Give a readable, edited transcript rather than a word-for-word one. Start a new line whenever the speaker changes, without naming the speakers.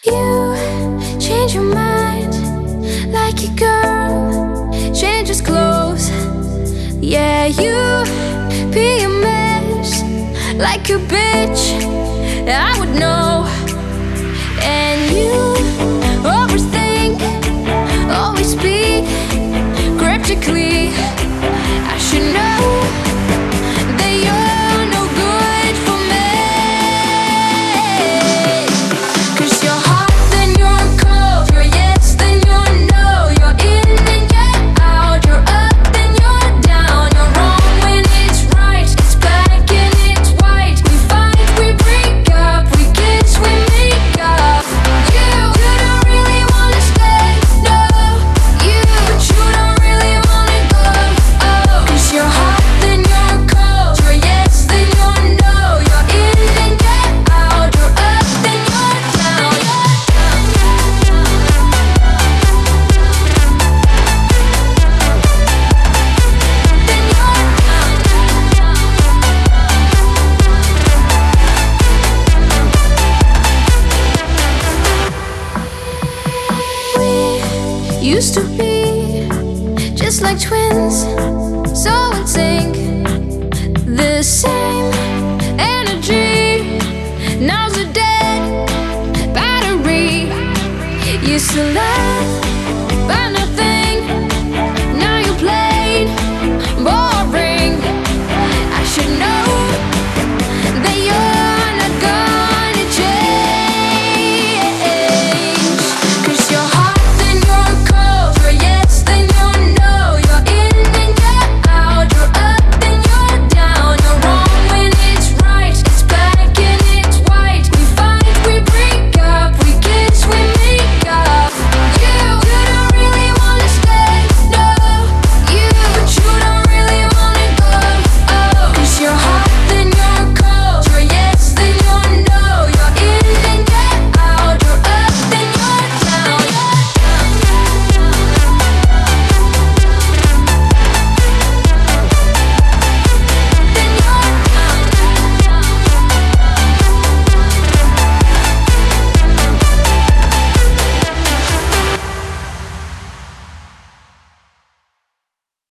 You change your mind like a girl changes clothes. Yeah, you be a mess like a bitch, I would know. And you overthink, always speak cryptically. I should know that you're no good for me. 'Cause you're hot, then you're cold. You're yes, then you're no. You're in, then you're out. You're up, then you're down. You're wrong when it's right. It's black and it's white. We fight, we break up. We kiss, we make up. You don't really wanna stay, no. You, but you don't really wanna go. Oh, 'cause you're hot, then you're cold. You're yes, then you're no. You're in, then you're out. You're up, then you're down. We used to be just like twins, so in sync, the same energy. Now's a dead battery. Used to love